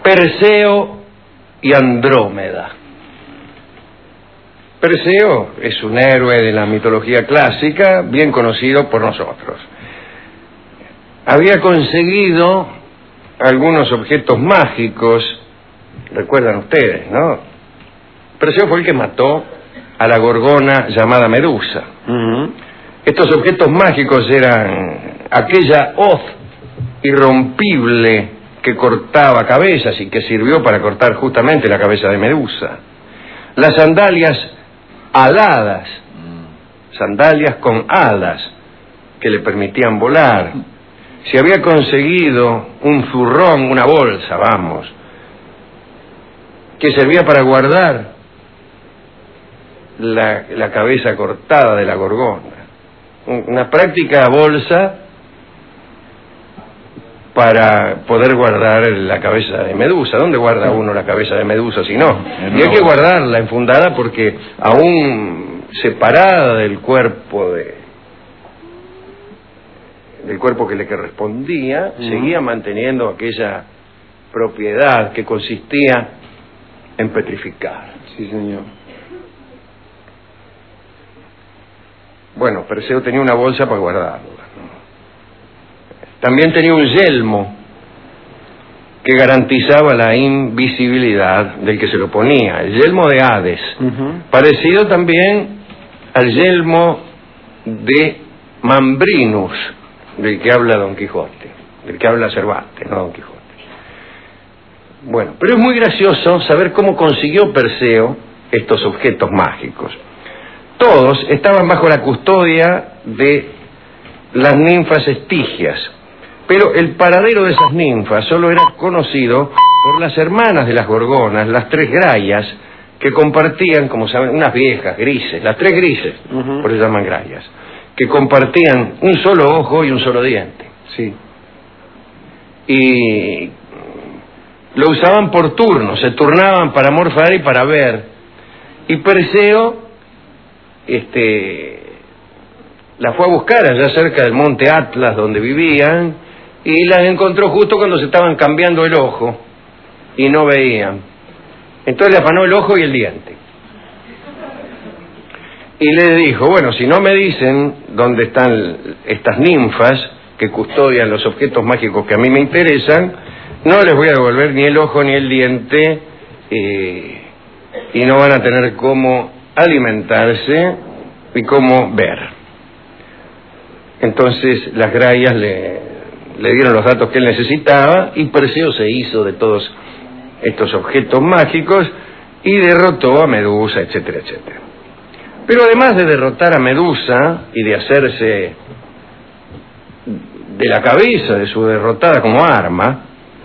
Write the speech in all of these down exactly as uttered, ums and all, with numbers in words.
Perseo y Andrómeda. Perseo es un héroe de la mitología clásica, bien conocido por nosotros. Había conseguido algunos objetos mágicos, recuerdan ustedes, ¿no? Perseo fue el que mató a la gorgona llamada Medusa. Uh-huh. Estos objetos mágicos eran aquella hoz irrompible que cortaba cabezas y que sirvió para cortar justamente la cabeza de Medusa. Las sandalias aladas, sandalias con alas que le permitían volar. Se había conseguido un zurrón, una bolsa, vamos, que servía para guardar la, la cabeza cortada de la gorgona. Una práctica bolsa para poder guardar la cabeza de Medusa. ¿Dónde guarda uno la cabeza de Medusa si no? Y hay que guardarla enfundada porque aún separada del cuerpo de del cuerpo que le correspondía, uh-huh, seguía manteniendo aquella propiedad que consistía en petrificar. Sí, señor. Bueno, Perseo tenía una bolsa para guardarla. También tenía un yelmo que garantizaba la invisibilidad del que se lo ponía, el yelmo de Hades, uh-huh, parecido también al yelmo de Mambrinus, del que habla Don Quijote, del que habla Cervantes, no Don Quijote. Bueno, pero es muy gracioso saber cómo consiguió Perseo estos objetos mágicos. Todos estaban bajo la custodia de las ninfas estigias, pero el paradero de esas ninfas solo era conocido por las hermanas de las gorgonas, las tres grayas, que compartían, como saben, unas viejas grises, las tres grises, uh-huh, por eso se llaman grayas, que compartían un solo ojo y un solo diente. Sí. Y lo usaban por turnos, se turnaban para morfar y para ver. Y Perseo este, la fue a buscar allá cerca del monte Atlas donde vivían y las encontró justo cuando se estaban cambiando el ojo y no veían. Entonces le afanó el ojo y el diente. Y le dijo, bueno, si no me dicen dónde están estas ninfas que custodian los objetos mágicos que a mí me interesan, no les voy a devolver ni el ojo ni el diente eh, y no van a tener cómo alimentarse y cómo ver. Entonces las grayas le, le dieron los datos que él necesitaba y Perseo se hizo de todos estos objetos mágicos y derrotó a Medusa, etcétera, etcétera. Pero además de derrotar a Medusa y de hacerse de la cabeza de su derrotada como arma,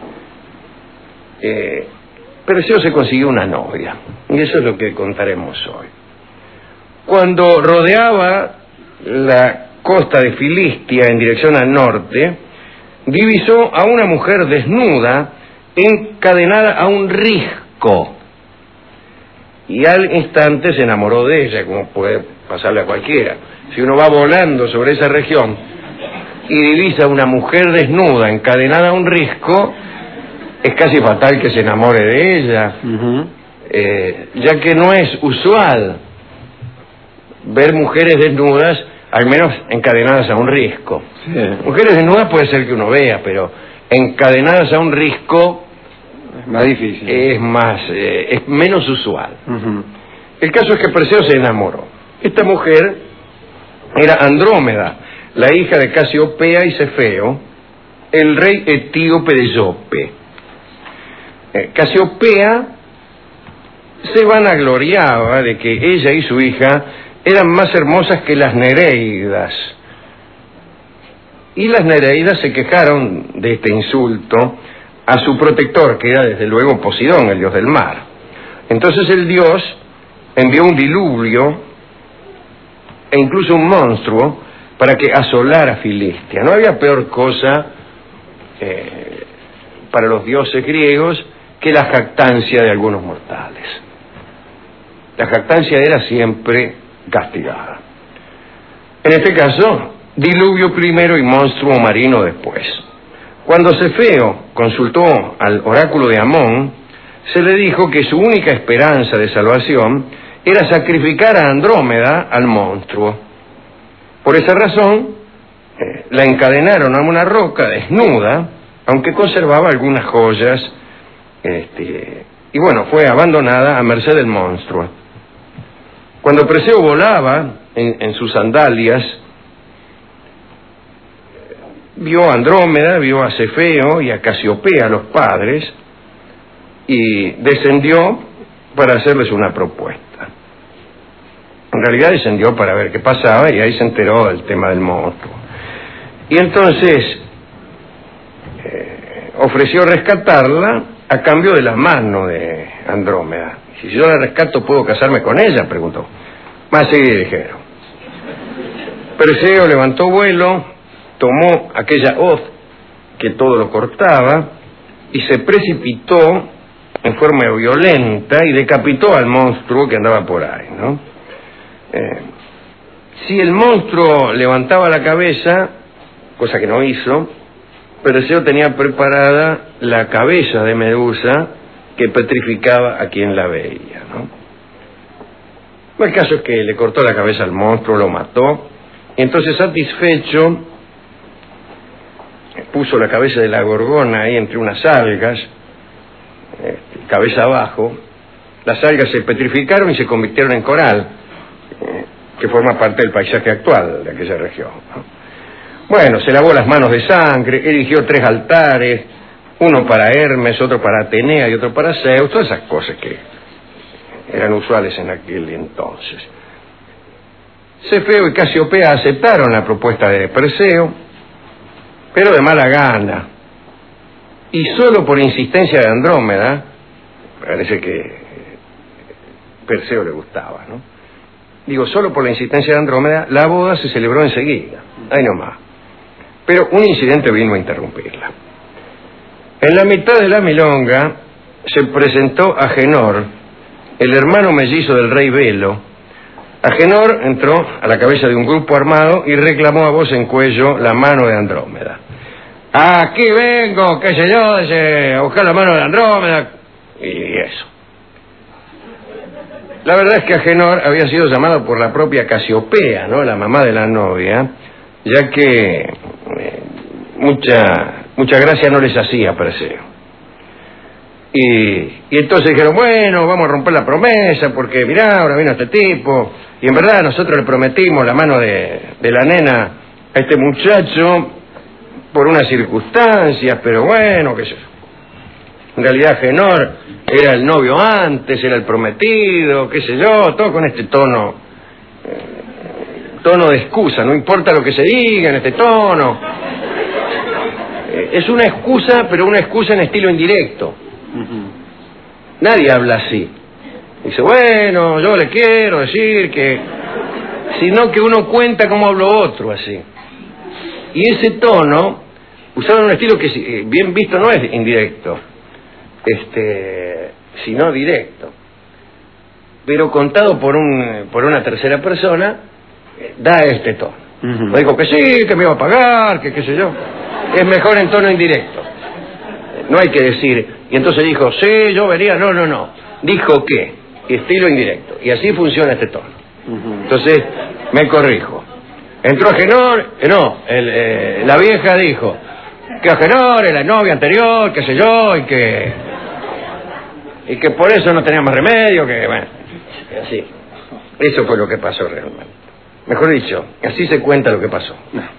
eh, Perseo se consiguió una novia, y eso es lo que contaremos hoy. Cuando rodeaba la costa de Filistia en dirección al norte, divisó a una mujer desnuda encadenada a un risco, y al instante se enamoró de ella, como puede pasarle a cualquiera. Si uno va volando sobre esa región y divisa a una mujer desnuda encadenada a un risco, es casi fatal que se enamore de ella, uh-huh, eh, ya que no es usual ver mujeres desnudas, al menos encadenadas a un risco. Sí. Mujeres desnudas puede ser que uno vea, pero encadenadas a un risco es más difícil. Es más, eh, es menos usual. Uh-huh. El caso es que Perseo se enamoró. Esta mujer era Andrómeda, la hija de Casiopea y Cefeo, el rey etíope de Yope. Eh, Casiopea se vanagloriaba de que ella y su hija eran más hermosas que las Nereidas. Y las Nereidas se quejaron de este insulto a su protector, que era desde luego Poseidón, el dios del mar. Entonces el dios envió un diluvio e incluso un monstruo para que asolara Filistia. No había peor cosa eh, para los dioses griegos que la jactancia de algunos mortales. La jactancia era siempre castigada. En este caso, diluvio primero y monstruo marino después. Cuando Cefeo consultó al oráculo de Amón, se le dijo que su única esperanza de salvación era sacrificar a Andrómeda al monstruo. Por esa razón, eh, la encadenaron a una roca desnuda, aunque conservaba algunas joyas, este, y bueno, fue abandonada a merced del monstruo. Cuando Perseo volaba en, en sus sandalias, vio a Andrómeda, vio a Cefeo y a Casiopea, los padres, y descendió para hacerles una propuesta. En realidad descendió para ver qué pasaba y ahí se enteró del tema del monstruo. Y entonces eh, ofreció rescatarla a cambio de la mano de Andrómeda. Si yo la rescato, ¿puedo casarme con ella?, preguntó. Más sí, dijeron. Perseo levantó vuelo, tomó aquella hoz que todo lo cortaba y se precipitó en forma violenta y decapitó al monstruo que andaba por ahí, ¿no? Eh, si el monstruo levantaba la cabeza, cosa que no hizo, Perseo tenía preparada la cabeza de Medusa que petrificaba a quien la veía, ¿no? El caso es que le cortó la cabeza al monstruo, lo mató, y entonces, satisfecho, puso la cabeza de la gorgona ahí entre unas algas, eh, cabeza abajo. Las algas se petrificaron y se convirtieron en coral, eh, que forma parte del paisaje actual de aquella región, ¿no? Bueno, se lavó las manos de sangre, erigió tres altares, uno para Hermes, otro para Atenea y otro para Zeus, todas esas cosas que eran usuales en aquel entonces. Cefeo y Casiopea aceptaron la propuesta de Perseo, pero de mala gana, y solo por insistencia de Andrómeda, parece que Perseo le gustaba, ¿no? Digo, solo por la insistencia de Andrómeda, la boda se celebró enseguida, ahí nomás. Pero un incidente vino a interrumpirla. En la mitad de la milonga se presentó Agenor, el hermano mellizo del rey Belo. Agenor entró a la cabeza de un grupo armado y reclamó a voz en cuello la mano de Andrómeda. Aquí vengo, qué sé yo, dice, a buscar la mano de Andrómeda. Y eso. La verdad es que Agenor había sido llamado por la propia Casiopea, ¿no?, la mamá de la novia, ya que eh, mucha, mucha gracia no les hacía a Perseo. Y, y entonces dijeron, bueno, vamos a romper la promesa, porque mirá, ahora vino este tipo, y en verdad nosotros le prometimos la mano de, de la nena a este muchacho por unas circunstancias, pero bueno, qué sé yo. En realidad Agenor era el novio antes, era el prometido, qué sé yo, todo con este tono, eh, tono de excusa, no importa lo que se diga en este tono. Eh, es una excusa, pero una excusa en estilo indirecto. Uh-huh. Nadie habla así. Dice, bueno, yo le quiero decir que... Sino que uno cuenta cómo habló otro así. Y ese tono, usado en un estilo que, eh, bien visto, no es indirecto, este, sino directo, pero contado por un por una tercera persona, eh, da este tono. Uh-huh. Me dijo que sí, que me iba a pagar, que qué sé yo. Es mejor en tono indirecto. No hay que decir, y entonces dijo, sí, yo vería, no, no, no. Dijo que, estilo indirecto. Y así funciona este tono. Uh-huh. Entonces, me corrijo. Entró Agenor, eh, no, el, eh, la vieja dijo que Agenor era la novia anterior, qué sé yo, y que y que por eso no tenía más remedio, que bueno, así. Eso fue lo que pasó realmente. Mejor dicho, así se cuenta lo que pasó.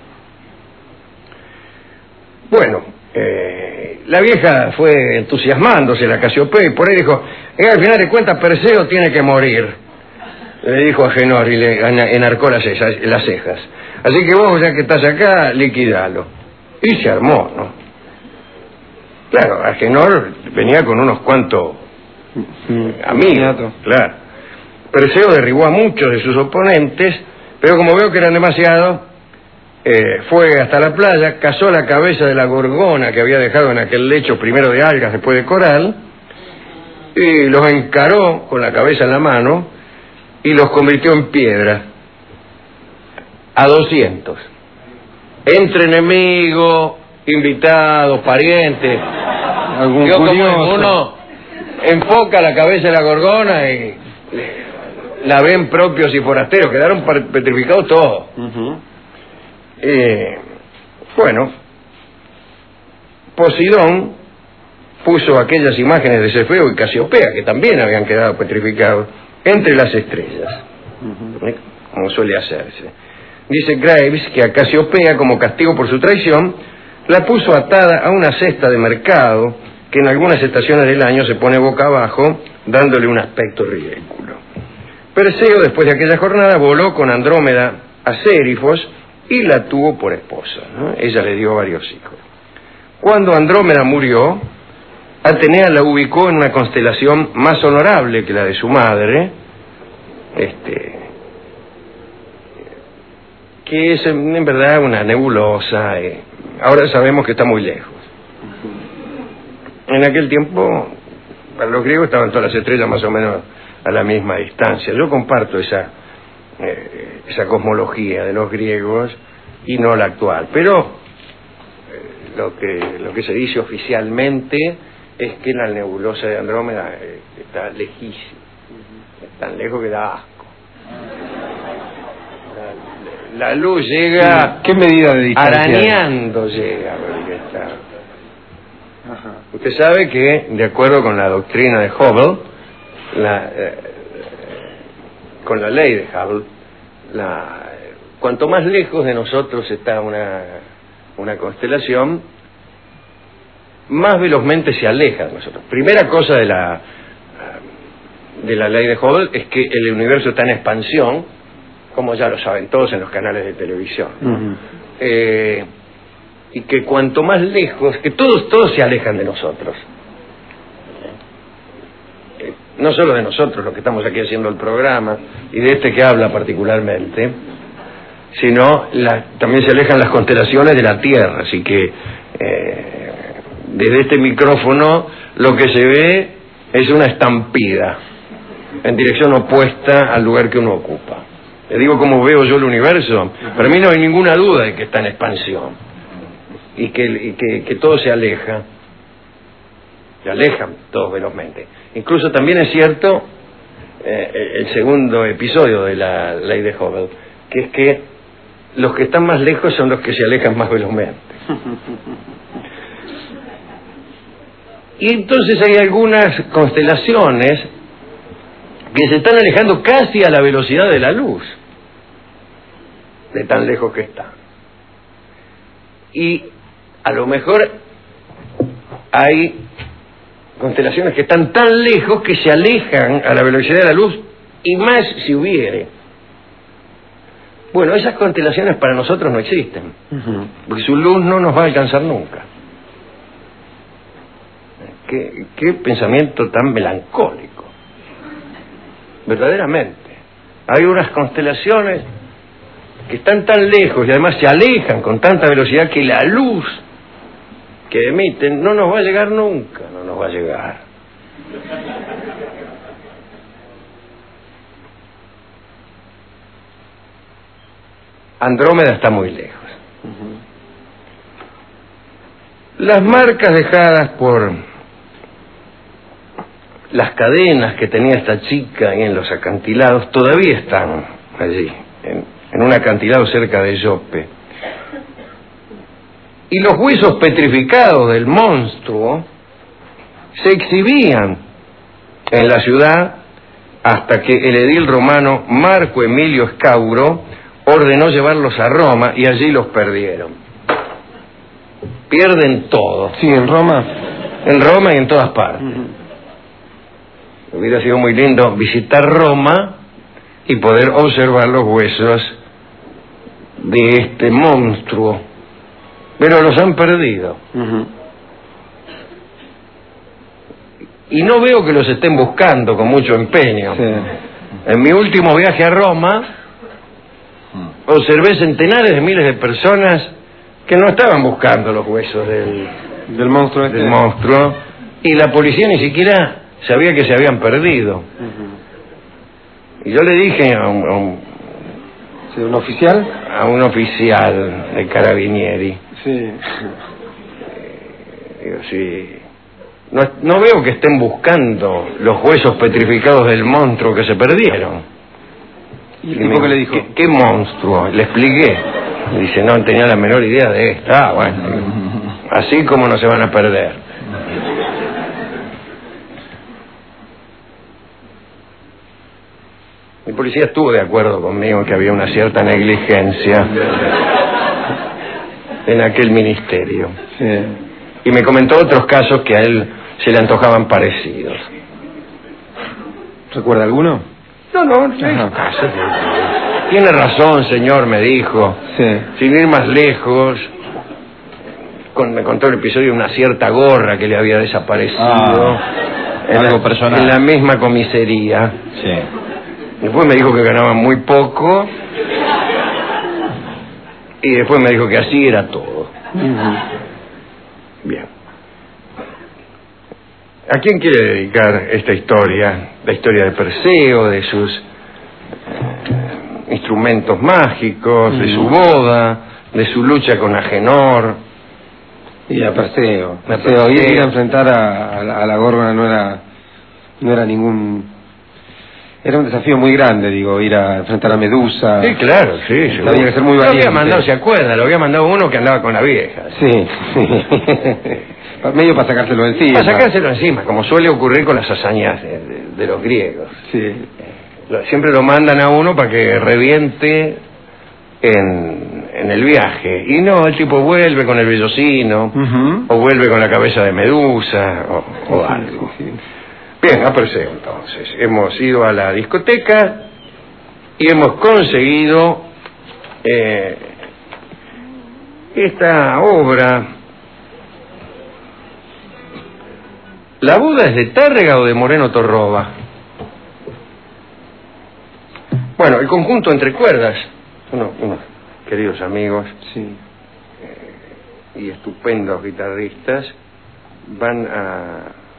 Bueno, eh, la vieja fue entusiasmándose, la Casiopea, y por ahí dijo, eh, al final de cuentas Perseo tiene que morir, le dijo Agenor y le enarcó las cejas, las cejas. Así que vos, ya que estás acá, liquidalo. Y se armó, ¿no? Claro, Agenor venía con unos cuantos amigos, claro. Perseo derribó a muchos de sus oponentes, pero como veo que eran demasiados, eh, fue hasta la playa, cazó la cabeza de la gorgona que había dejado en aquel lecho primero de algas, después de coral, y los encaró con la cabeza en la mano y los convirtió en piedra a doscientos. Entre enemigos, invitados, parientes. Algún Yo, curioso. como uno enfoca la cabeza de la gorgona y la ven propios y forasteros, quedaron petrificados todos. Uh-huh. eh, bueno, Posidón puso aquellas imágenes de Cefeo y Casiopea, que también habían quedado petrificados, entre las estrellas, uh-huh. ¿eh? Como suele hacerse. Dice Graves que a Casiopea, como castigo por su traición, la puso atada a una cesta de mercado que en algunas estaciones del año se pone boca abajo, dándole un aspecto ridículo. Perseo, después de aquella jornada, voló con Andrómeda a Sérifos y la tuvo por esposa, ¿no? Ella le dio varios hijos. Cuando Andrómeda murió, Atenea la ubicó en una constelación más honorable que la de su madre, este, que es en, en verdad una nebulosa. Eh, ahora sabemos que está muy lejos. En aquel tiempo, para los griegos estaban todas las estrellas más o menos a la misma distancia. Yo comparto esa, eh, esa cosmología de los griegos y no la actual. Pero eh, lo que, lo que se dice oficialmente es que la nebulosa de Andrómeda eh, está lejísima, es tan lejos que da asco. La, la luz llega... ¿Qué medida de distancia? Arañando llega, porque está... Ajá. Usted sabe que, de acuerdo con la doctrina de Hubble, la, eh, con la ley de Hubble, la, cuanto más lejos de nosotros está una, una constelación, más velozmente se aleja de nosotros. Primera cosa de la, de la ley de Hubble es que el universo está en expansión, como ya lo saben todos en los canales de televisión, ¿no? Uh-huh. eh, y que cuanto más lejos, que todos todos se alejan de nosotros, eh, no solo de nosotros los que estamos aquí haciendo el programa y de este que habla particularmente, sino la, también se alejan las constelaciones de la Tierra. Así que eh, desde este micrófono lo que se ve es una estampida en dirección opuesta al lugar que uno ocupa. Le digo cómo veo yo el universo. Para mí no hay ninguna duda de que está en expansión y que, y que, que todo se aleja, se alejan todos velozmente. Incluso también es cierto eh, el segundo episodio de la ley de Hubble, que es que los que están más lejos son los que se alejan más velozmente. Y entonces hay algunas constelaciones que se están alejando casi a la velocidad de la luz, de tan lejos que están. Y a lo mejor hay constelaciones que están tan lejos que se alejan a la velocidad de la luz, y más si hubiere. Bueno, esas constelaciones para nosotros no existen, uh-huh. porque su luz no nos va a alcanzar nunca. Qué, qué pensamiento tan melancólico, verdaderamente. Hay unas constelaciones que están tan lejos y además se alejan con tanta velocidad que la luz que emiten no nos va a llegar nunca, no nos va a llegar. Andrómeda está muy lejos. Uh-huh. Las marcas dejadas por las cadenas que tenía esta chica ahí en los acantilados todavía están allí, en, en un acantilado cerca de Joppe. Y los huesos petrificados del monstruo se exhibían en la ciudad hasta que el edil romano Marco Emilio Escauro ordenó llevarlos a Roma y allí los perdieron. Pierden todo. Sí, en Roma. En Roma y en todas partes. Uh-huh. Hubiera sido muy lindo visitar Roma y poder observar los huesos de este monstruo, pero los han perdido. Uh-huh. Y no veo que los estén buscando con mucho empeño. Sí. En mi último viaje a Roma observé centenares de miles de personas que no estaban buscando los huesos del, del monstruo este. del monstruo, y la policía ni siquiera sabía que se habían perdido. Uh-huh. Y yo le dije a un, a un, ¿sí, un oficial? A un oficial de Carabinieri. Sí. Digo, sí. No, no veo que estén buscando los huesos petrificados del monstruo que se perdieron. ¿Y el tipo qué le dijo? ¿Qué, qué monstruo? Le expliqué. Y dice, no tenía la menor idea de esto. Ah, bueno. Así como no se van a perder. Mi policía estuvo de acuerdo conmigo en que había una cierta negligencia en aquel ministerio. Sí. Y me comentó otros casos que a él se le antojaban parecidos. ¿Recuerda alguno? No, no, no. Casos. Tiene razón, señor, me dijo. Sí. Sin ir más lejos, con, me contó el episodio de una cierta gorra que le había desaparecido. Ah, en algo la, personal. En la misma comisaría. Sí. Después me dijo que ganaba muy poco. Y después me dijo que así era todo. Uh-huh. Bien. ¿A quién quiere dedicar esta historia? La historia de Perseo, de sus eh, instrumentos mágicos, uh-huh. de su boda, de su lucha con Agenor. Y a Perseo. Perseo. Ir, ir a enfrentar a, a, la, a la Górgona no era, no era ningún... Era un desafío muy grande, digo, ir a enfrentar a Medusa. Sí, claro, sí. sí. Había que ser muy valiente. Lo había mandado, ¿se acuerda? Lo había mandado uno que andaba con la vieja. Sí, sí. Medio para sacárselo encima. Para sacárselo encima, como suele ocurrir con las hazañas de, de, de los griegos. Sí. Siempre lo mandan a uno para que reviente en, en el viaje. Y no, el tipo vuelve con el vellocino, uh-huh. o vuelve con la cabeza de Medusa, o, o sí, algo. Sí, sí. Bien, a Perseo entonces. Hemos ido a la discoteca y hemos conseguido eh, esta obra. ¿La boda es de Tárrega o de Moreno Torroba? Bueno, el conjunto Entre Cuerdas, unos, unos queridos amigos, sí. eh, y estupendos guitarristas, van a...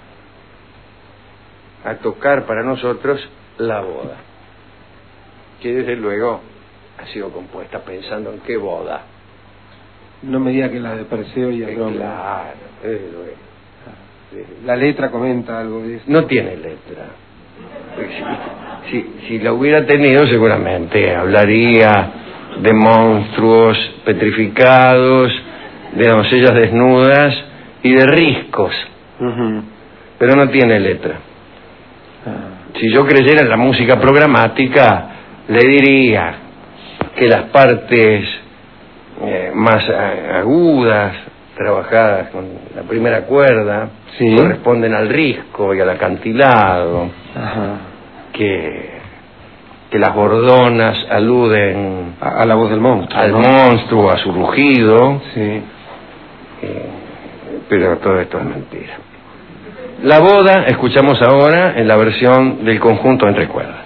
a tocar para nosotros La Boda, que desde luego ha sido compuesta pensando en qué boda. No me diga que la de Perseo y Andrómeda. Claro, desde luego. La letra comenta algo de eso. No tiene letra. Si, si, si la hubiera tenido, seguramente hablaría de monstruos petrificados, de doncellas desnudas y de riscos. Uh-huh. Pero no tiene letra. Si yo creyera en la música programática, le diría que las partes eh, más agudas, trabajadas con la primera cuerda, ¿sí? corresponden al risco y al acantilado. Ajá. Que, que las bordonas aluden a, a la voz del monstruo, al ¿no? monstruo, a su rugido. Sí. Eh, pero todo esto es mentira. La Boda escuchamos ahora en la versión del conjunto Entre Cuerdas.